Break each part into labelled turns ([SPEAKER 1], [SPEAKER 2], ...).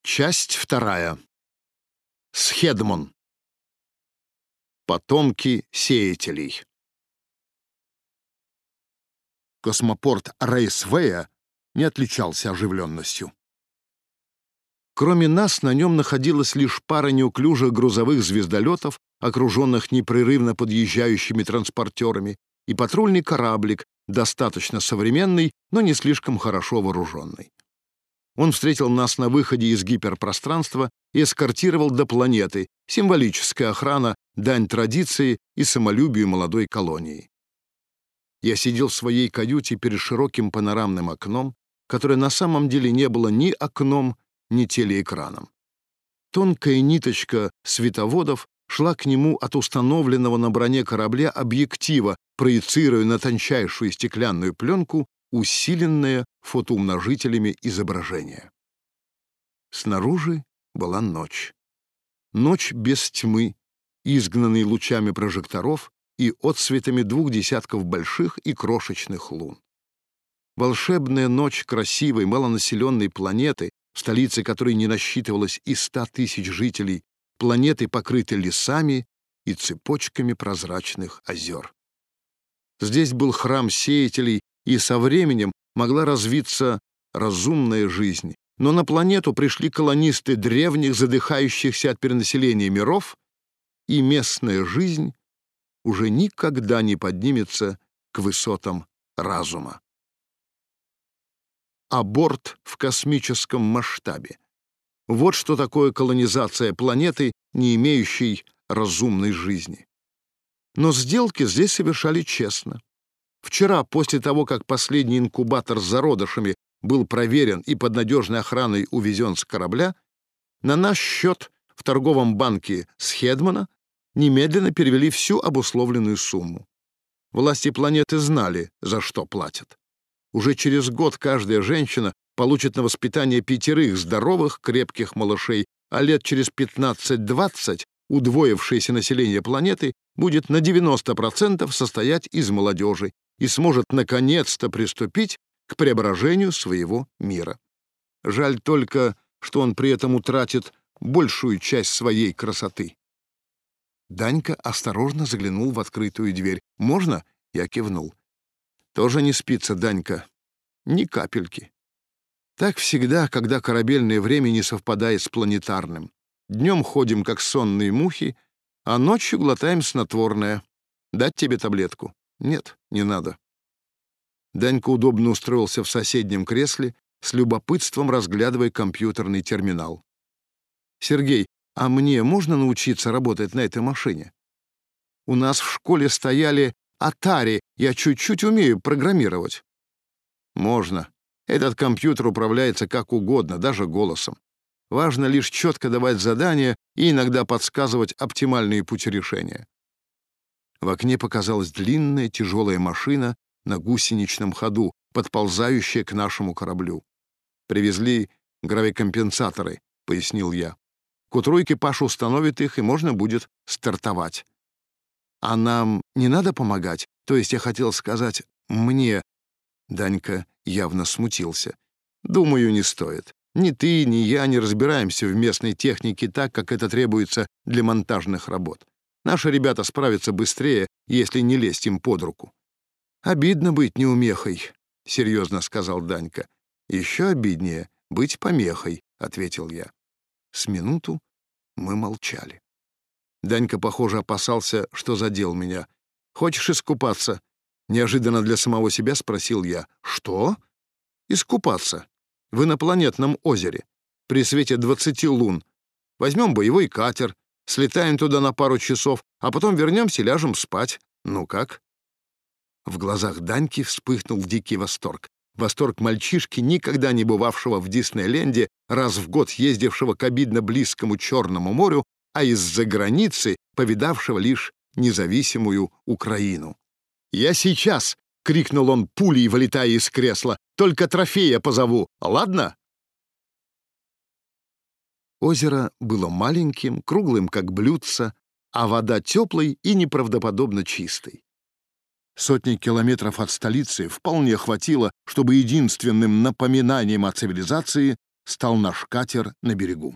[SPEAKER 1] Часть вторая. Схедмон. Потомки сеятелей. Космопорт Рейсвея не отличался оживленностью. Кроме нас, на нем находилась лишь пара неуклюжих грузовых звездолетов, окруженных непрерывно подъезжающими транспортерами, и патрульный кораблик, достаточно современный, но не слишком хорошо вооруженный. Он встретил нас на выходе из гиперпространства и эскортировал до планеты, символическая охрана, дань традиции и самолюбию молодой колонии. Я сидел в своей каюте перед широким панорамным окном, которое на самом деле не было ни окном, ни телеэкраном. Тонкая ниточка световодов шла к нему от установленного на броне корабля объектива, проецируя на тончайшую стеклянную пленку усиленное фотоумножителями изображение. Снаружи была ночь. Ночь без тьмы, изгнанной лучами прожекторов и отсветами 2 десятков больших и крошечных лун. Волшебная ночь красивой, малонаселенной планеты, в столице которой не насчитывалось и 100 тысяч жителей, планеты, покрытой лесами и цепочками прозрачных озер. Здесь был храм сеятелей, и со временем могла развиться разумная жизнь. Но на планету пришли колонисты древних, задыхающихся от перенаселения миров, и местная жизнь уже никогда не поднимется к высотам разума. Аборт в космическом масштабе. Вот что такое колонизация планеты, не имеющей разумной жизни. Но сделки здесь совершали честно. Вчера, после того, как последний инкубатор с зародышами был проверен и под надежной охраной увезен с корабля, на наш счет в торговом банке Схедмона немедленно перевели всю обусловленную сумму. Власти планеты знали, за что платят. Уже через год каждая женщина получит на воспитание 5 здоровых, крепких малышей, а лет через 15-20 удвоившееся население планеты будет на 90% состоять из молодежи и сможет наконец-то приступить к преображению своего мира. Жаль только, что он при этом утратит большую часть своей красоты. Данька осторожно заглянул в открытую дверь. «Можно?» — я кивнул. «Тоже не спится, Данька. Ни капельки. Так всегда, когда корабельное время не совпадает с планетарным. Днем ходим, как сонные мухи, а ночью глотаем снотворное. Дать тебе таблетку?» «Нет, не надо». Данька удобно устроился в соседнем кресле, с любопытством разглядывая компьютерный терминал. «Сергей, а мне можно научиться работать на этой машине? У нас в школе стояли Atari, я чуть-чуть умею программировать». «Можно. Этот компьютер управляется как угодно, даже голосом. Важно лишь четко давать задания и иногда подсказывать оптимальные пути решения». В окне показалась длинная тяжелая машина на гусеничном ходу, подползающая к нашему кораблю. «Привезли гравикомпенсаторы», — пояснил я. «К утру экипаж установит их, и можно будет стартовать». «А нам не надо помогать? То есть я хотел сказать, мне...» Данька явно смутился. «Думаю, не стоит. Ни ты, ни я не разбираемся в местной технике так, как это требуется для монтажных работ. Наши ребята справятся быстрее, если не лезть им под руку». «Обидно быть неумехой», — серьезно сказал Данька. «Еще обиднее быть помехой», — ответил я. С минуту мы молчали. Данька, похоже, опасался, что задел меня. «Хочешь искупаться?» — неожиданно для самого себя спросил я. «Что?» «Искупаться. В инопланетном озере. При свете 20 лун. Возьмем боевой катер, слетаем туда на пару часов, а потом вернемся и ляжем спать. Ну как?» В глазах Даньки вспыхнул дикий восторг. Восторг мальчишки, никогда не бывавшего в Диснейленде, раз в год ездившего к обидно близкому Черному морю, а из-за границы повидавшего лишь независимую Украину. «Я сейчас!» — крикнул он, пулей вылетая из кресла. «Только трофея позову, ладно?» Озеро было маленьким, круглым, как блюдце, а вода теплой и неправдоподобно чистой. Сотни километров от столицы вполне хватило, чтобы единственным напоминанием о цивилизации стал наш катер на берегу.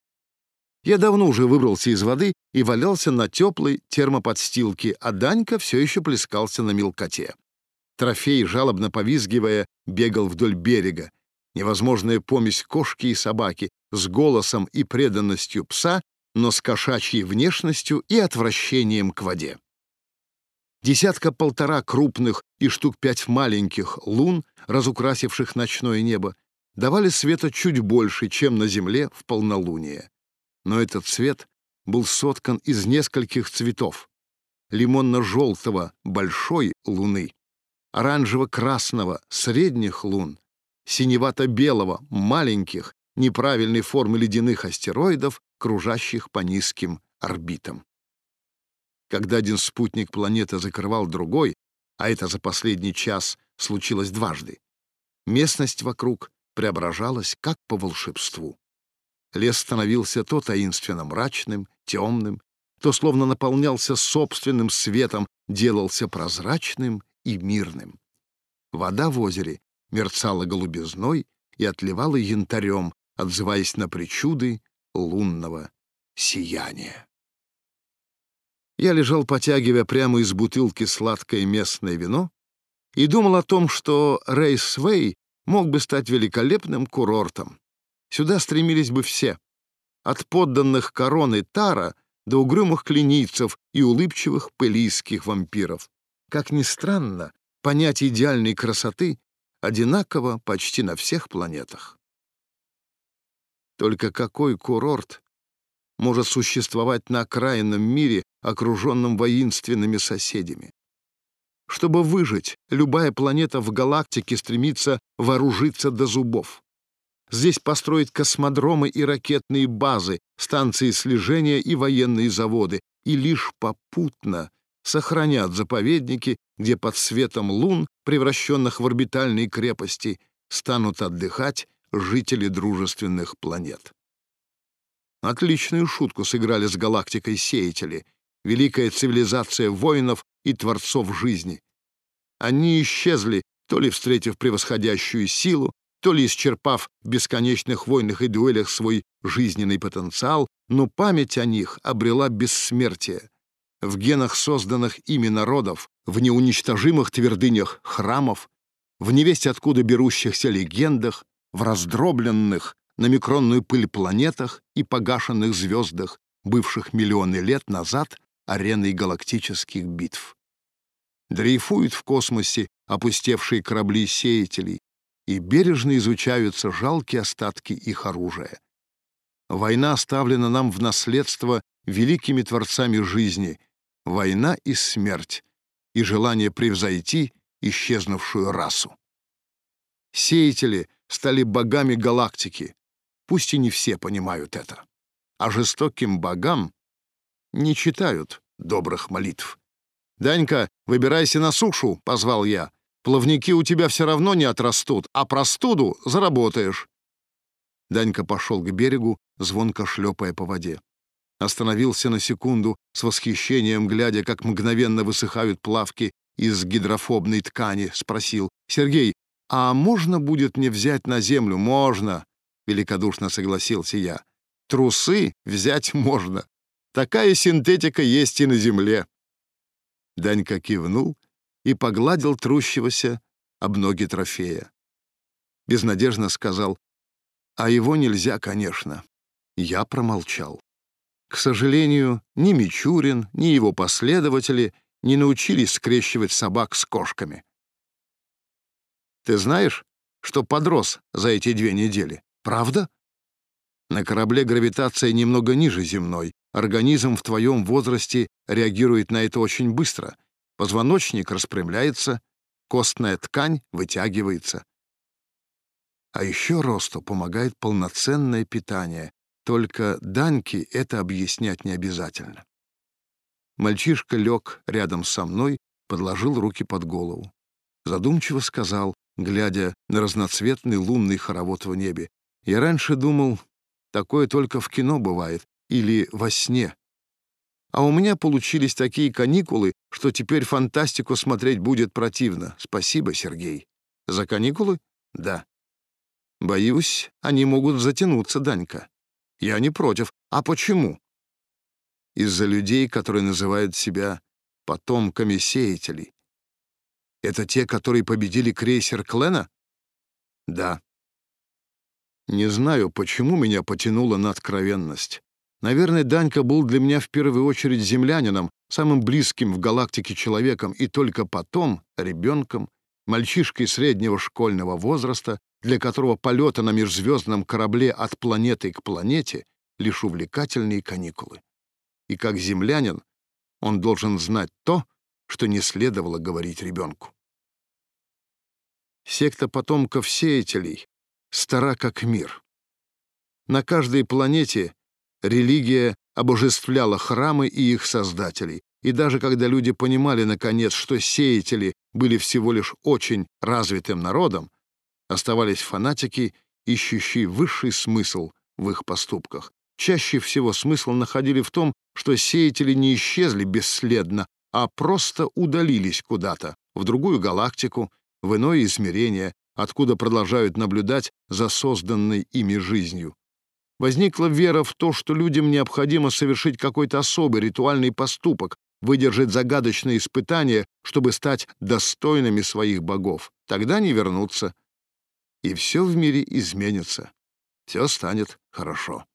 [SPEAKER 1] Я давно уже выбрался из воды и валялся на теплой термоподстилке, а Данька все еще плескался на мелкоте. Трофей, жалобно повизгивая, бегал вдоль берега. Невозможная помесь кошки и собаки с голосом и преданностью пса, но с кошачьей внешностью и отвращением к воде. Десятка-полтора крупных и штук 5 маленьких лун, разукрасивших ночное небо, давали света чуть больше, чем на земле в полнолуние. Но этот цвет был соткан из нескольких цветов: лимонно-желтого большой луны, оранжево-красного средних лун, синевато-белого маленьких, неправильной формы ледяных астероидов, кружащих по низким орбитам. Когда один спутник планеты закрывал другой, а это за последний час случилось дважды, местность вокруг преображалась как по волшебству. Лес становился то таинственно мрачным, темным, то словно наполнялся собственным светом, делался прозрачным и мирным. Вода в озере мерцала голубизной и отливала янтарем, отзываясь на причуды лунного сияния. Я лежал, потягивая прямо из бутылки сладкое местное вино, и думал о том, что Рейсвей мог бы стать великолепным курортом. Сюда стремились бы все, от подданных короны Тара до угрюмых клинийцев и улыбчивых пылийских вампиров. Как ни странно, понятие идеальной красоты одинаково почти на всех планетах. Только какой курорт может существовать на окраинном мире, окруженном воинственными соседями? Чтобы выжить, любая планета в галактике стремится вооружиться до зубов. Здесь построить космодромы и ракетные базы, станции слежения и военные заводы, и лишь попутно сохранят заповедники, где под светом лун, превращенных в орбитальные крепости, станут отдыхать жители дружественных планет. Отличную шутку сыграли с галактикой сеятели, великая цивилизация воинов и творцов жизни. Они исчезли, то ли встретив превосходящую силу, то ли исчерпав в бесконечных войнах и дуэлях свой жизненный потенциал, но память о них обрела бессмертие. В генах созданных ими народов, в неуничтожимых твердынях храмов, в невесть откуда берущихся легендах, в раздробленных на микронную пыль планетах и погашенных звездах, бывших миллионы лет назад ареной галактических битв. Дрейфуют в космосе опустевшие корабли сеятелей, и бережно изучаются жалкие остатки их оружия. Война оставлена нам в наследство великими творцами жизни, война и смерть, и желание превзойти исчезнувшую расу. Сеятели стали богами галактики, пусть и не все понимают это, а жестоким богам не читают добрых молитв. «Данька, выбирайся на сушу», — позвал я. «Плавники у тебя все равно не отрастут, а простуду заработаешь». Данька пошел к берегу, звонко шлепая по воде. Остановился на секунду, с восхищением глядя, как мгновенно высыхают плавки из гидрофобной ткани, спросил: «Сергей, а можно будет мне взять на землю?» «Можно», — великодушно согласился я. «Трусы взять можно. Такая синтетика есть и на земле». Данька кивнул и погладил трущегося об ноги трофея. Безнадежно сказал: «А его нельзя, конечно». Я промолчал. К сожалению, ни Мичурин, ни его последователи не научились скрещивать собак с кошками. «Ты знаешь, что подрос за эти 2 недели? Правда? На корабле гравитация немного ниже земной. Организм в твоем возрасте реагирует на это очень быстро. Позвоночник распрямляется, костная ткань вытягивается. А еще росту помогает полноценное питание. Только Даньке это объяснять не обязательно». Мальчишка лег рядом со мной, подложил руки под голову. Задумчиво сказал, глядя на разноцветный лунный хоровод в небе: «Я раньше думал, такое только в кино бывает или во сне. А у меня получились такие каникулы, что теперь фантастику смотреть будет противно. Спасибо, Сергей». «За каникулы?» «Да». Боюсь, они могут затянуться, Данька. Я не против. А почему? Из-за людей, которые называют себя потомками сеятелей. Это те, которые победили крейсер Клена? Да. Не знаю, почему меня потянуло на откровенность. Наверное, Данька был для меня в первую очередь землянином, самым близким в галактике человеком, и только потом ребенком, мальчишкой среднего школьного возраста, для которого полеты на межзвездном корабле от планеты к планете — лишь увлекательные каникулы. И как землянин он должен знать то, что не следовало говорить ребенку. Секта потомков сеятелей стара как мир. На каждой планете религия обожествляла храмы и их создателей, и даже когда люди понимали, наконец, что сеятели были всего лишь очень развитым народом, оставались фанатики, ищущие высший смысл в их поступках. Чаще всего смысл находили в том, что сеятели не исчезли бесследно, а просто удалились куда-то, в другую галактику, в иное измерение, откуда продолжают наблюдать за созданной ими жизнью. Возникла вера в то, что людям необходимо совершить какой-то особый ритуальный поступок, выдержать загадочные испытания, чтобы стать достойными своих богов. Тогда они вернутся, и все в мире изменится. Все станет хорошо.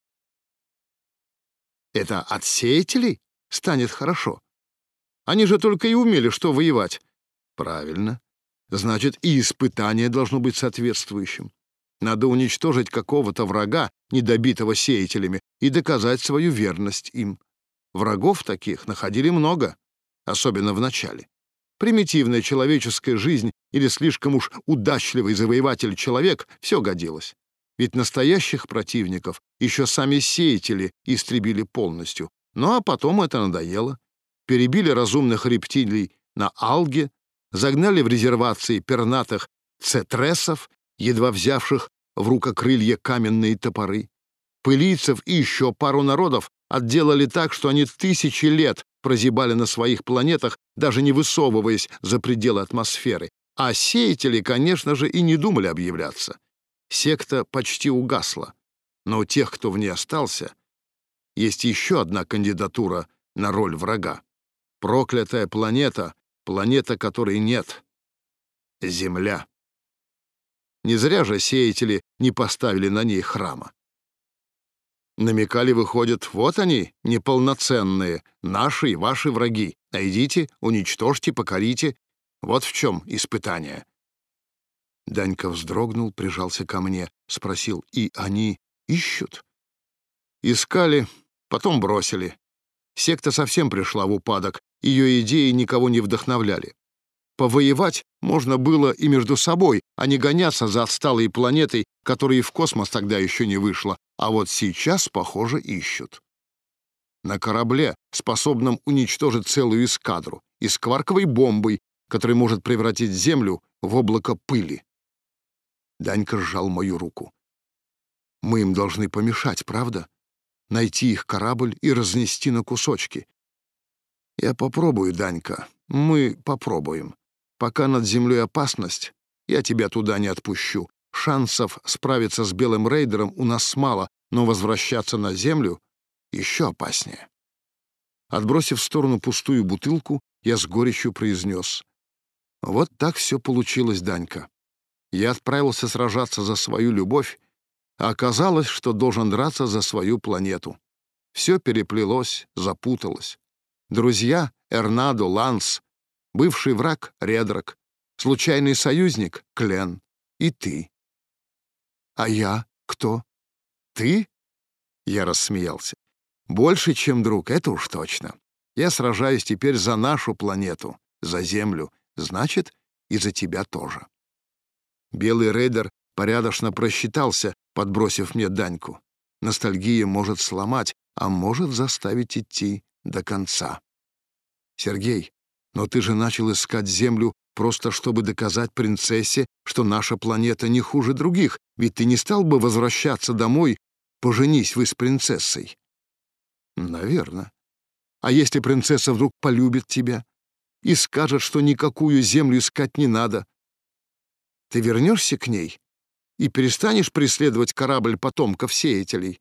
[SPEAKER 1] Это от сеятелей станет хорошо? Они же только и умели что воевать. Правильно. Значит, и испытание должно быть соответствующим. Надо уничтожить какого-то врага, недобитого сеятелями, и доказать свою верность им. Врагов таких находили много, особенно в начале. Примитивная человеческая жизнь или слишком уж удачливый завоеватель-человек — все годилось. Ведь настоящих противников еще сами сеятели истребили полностью. Ну а потом это надоело. Перебили разумных рептилий на Алге, загнали в резервации пернатых цетресов, едва взявших в рукокрылья каменные топоры. Пылийцев и еще пару народов отделали так, что они тысячи лет прозябали на своих планетах, даже не высовываясь за пределы атмосферы. А сеятели, конечно же, и не думали объявляться. Секта почти угасла, но у тех, кто в ней остался, есть еще одна кандидатура на роль врага. Проклятая планета, планета которой нет. Земля. Не зря же сеятели не поставили на ней храма. Намекали, выходит, вот они, неполноценные, наши и ваши враги. Найдите, уничтожьте, покорите. Вот в чем испытание. Данька вздрогнул, прижался ко мне, спросил: «И они ищут?» Искали, потом бросили. Секта совсем пришла в упадок, ее идеи никого не вдохновляли. Повоевать можно было и между собой, а не гоняться за отсталой планетой, которая и в космос тогда еще не вышла, а вот сейчас, похоже, ищут. На корабле, способном уничтожить целую эскадру, и с кварковой бомбой, которая может превратить Землю в облако пыли. Данька сжал мою руку. Мы им должны помешать, правда? Найти их корабль и разнести на кусочки. Я попробую, Данька, мы попробуем. Пока над землей опасность, я тебя туда не отпущу. Шансов справиться с белым рейдером у нас мало, но возвращаться на землю еще опаснее. Отбросив в сторону пустую бутылку, я с горечью произнес: вот так все получилось, Данька. Я отправился сражаться за свою любовь, а оказалось, что должен драться за свою планету. Все переплелось, запуталось. Друзья — Эрнадо, Ланс, бывший враг — Редрак, случайный союзник — Клен, и ты. А я кто? Ты? Я рассмеялся. Больше, чем друг, это уж точно. Я сражаюсь теперь за нашу планету, за Землю, значит, и за тебя тоже. Белый рейдер порядочно просчитался, подбросив мне Даньку. Ностальгия может сломать, а может заставить идти до конца. Сергей, но ты же начал искать Землю просто чтобы доказать принцессе, что наша планета не хуже других, ведь ты не стал бы возвращаться домой, поженись вы с принцессой. Наверно. А если принцесса вдруг полюбит тебя и скажет, что никакую Землю искать не надо, ты вернешься к ней и перестанешь преследовать корабль потомков-сеятелей.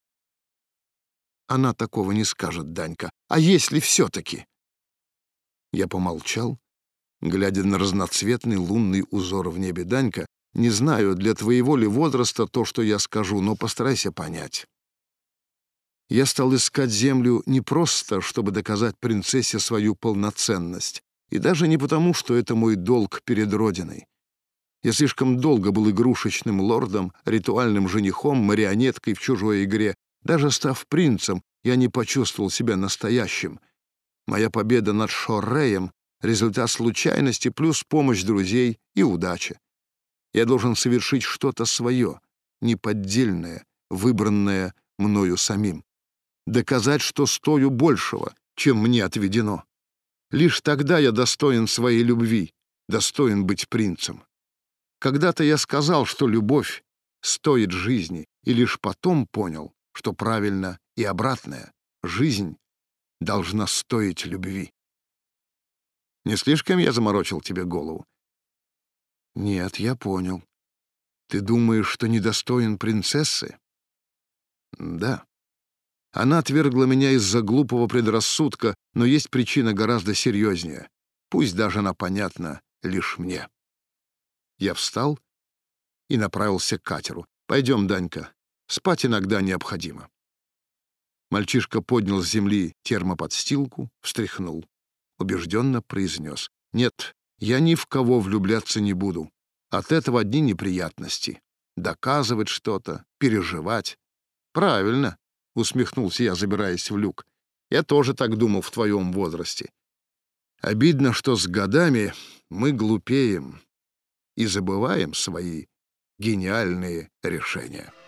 [SPEAKER 1] Она такого не скажет, Данька. А если все-таки? Я помолчал, глядя на разноцветный лунный узор в небе. Данька, не знаю, для твоего ли возраста то, что я скажу, но постарайся понять. Я стал искать землю не просто, чтобы доказать принцессе свою полноценность, и даже не потому, что это мой долг перед Родиной. Я слишком долго был игрушечным лордом, ритуальным женихом, марионеткой в чужой игре. Даже став принцем, я не почувствовал себя настоящим. Моя победа над Шорреем — результат случайности плюс помощь друзей и удача. Я должен совершить что-то свое, неподдельное, выбранное мною самим. Доказать, что стою большего, чем мне отведено. Лишь тогда я достоин своей любви, достоин быть принцем. Когда-то я сказал, что любовь стоит жизни, и лишь потом понял, что правильно и обратное. Жизнь должна стоить любви. Не слишком я заморочил тебе голову? Нет, я понял. Ты думаешь, что недостоин принцессы? Да. Она отвергла меня из-за глупого предрассудка, но есть причина гораздо серьезнее. Пусть даже она понятна лишь мне. Я встал и направился к катеру. «Пойдем, Данька, спать иногда необходимо». Мальчишка поднял с земли термоподстилку, встряхнул. Убежденно произнес: «Нет, я ни в кого влюбляться не буду. От этого одни неприятности. Доказывать что-то, переживать». «Правильно», — усмехнулся я, забираясь в люк. «Я тоже так думал в твоем возрасте. Обидно, что с годами мы глупеем и забываем свои гениальные решения».